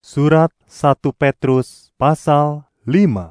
Surat 1 Petrus pasal 5.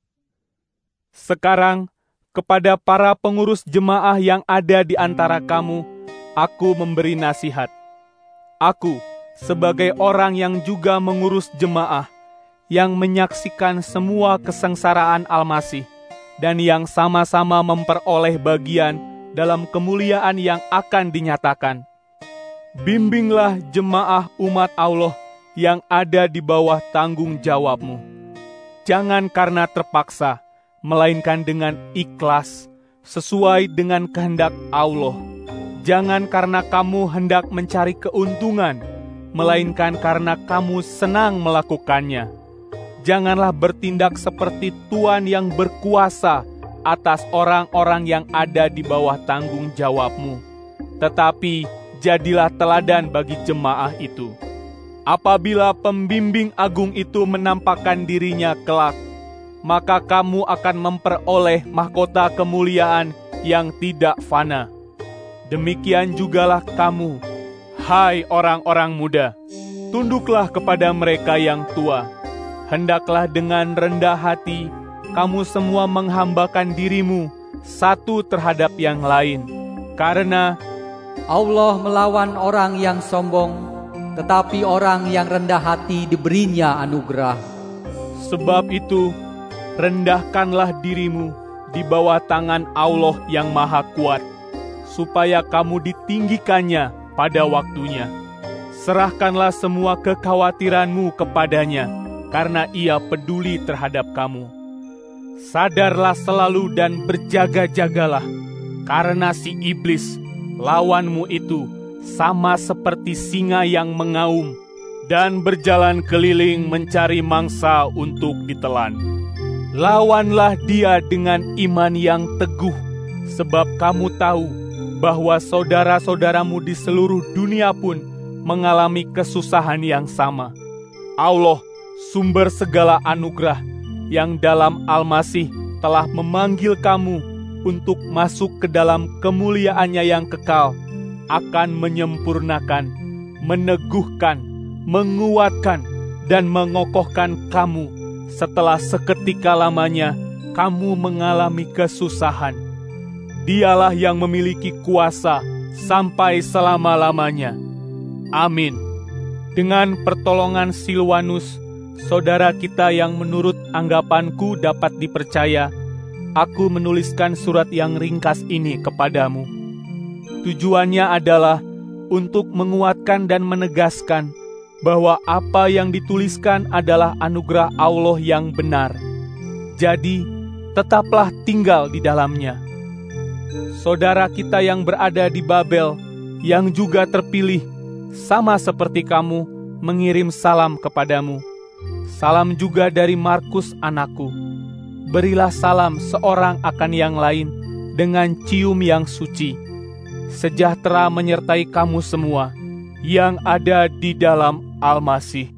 Sekarang, kepada para pengurus jemaah yang ada di antara kamu, aku memberi nasihat. Aku, sebagai orang yang juga mengurus jemaah, yang menyaksikan semua kesengsaraan Al-Masih, dan yang sama-sama memperoleh bagian dalam kemuliaan yang akan dinyatakan. Bimbinglah jemaah umat Allah yang ada di bawah tanggung jawabmu. Jangan karena terpaksa, melainkan dengan ikhlas, sesuai dengan kehendak Allah. Jangan karena kamu hendak mencari keuntungan, melainkan karena kamu senang melakukannya. Janganlah bertindak seperti tuan yang berkuasa atas orang-orang yang ada di bawah tanggung jawabmu. Tetapi jadilah teladan bagi jemaah itu. Apabila pembimbing agung itu menampakkan dirinya kelak, maka kamu akan memperoleh mahkota kemuliaan yang tidak fana. Demikian jugalah kamu, hai orang-orang muda, tunduklah kepada mereka yang tua. Hendaklah dengan rendah hati kamu semua menghambakan dirimu satu terhadap yang lain, karena Allah melawan orang yang sombong, tetapi orang yang rendah hati diberinya anugerah. Sebab itu, rendahkanlah dirimu di bawah tangan Allah yang Maha Kuat, supaya kamu ditinggikannya pada waktunya. Serahkanlah semua kekhawatiranmu kepadanya, karena Ia peduli terhadap kamu. Sadarlah selalu dan berjaga-jagalah, karena si iblis, lawanmu itu, sama seperti singa yang mengaum dan berjalan keliling mencari mangsa untuk ditelan. Lawanlah dia dengan iman yang teguh, sebab kamu tahu bahwa saudara-saudaramu di seluruh dunia pun mengalami kesusahan yang sama. Allah, sumber segala anugerah, yang dalam Al-Masih telah memanggil kamu untuk masuk ke dalam kemuliaan-Nya yang kekal, akan menyempurnakan, meneguhkan, menguatkan, dan mengokohkan kamu setelah seketika lamanya kamu mengalami kesusahan. Dialah yang memiliki kuasa sampai selama-lamanya. Amin. Dengan pertolongan Silwanus, saudara kita yang menurut anggapanku dapat dipercaya, aku menuliskan surat yang ringkas ini kepadamu. Tujuannya adalah untuk menguatkan dan menegaskan bahwa apa yang dituliskan adalah anugerah Allah yang benar. Jadi, tetaplah tinggal di dalamnya. Saudara kita yang berada di Babel, yang juga terpilih, sama seperti kamu, mengirim salam kepadamu. Salam juga dari Markus anakku. Berilah salam seorang akan yang lain dengan cium yang suci. Sejahtera menyertai kamu semua yang ada di dalam Al-Masih.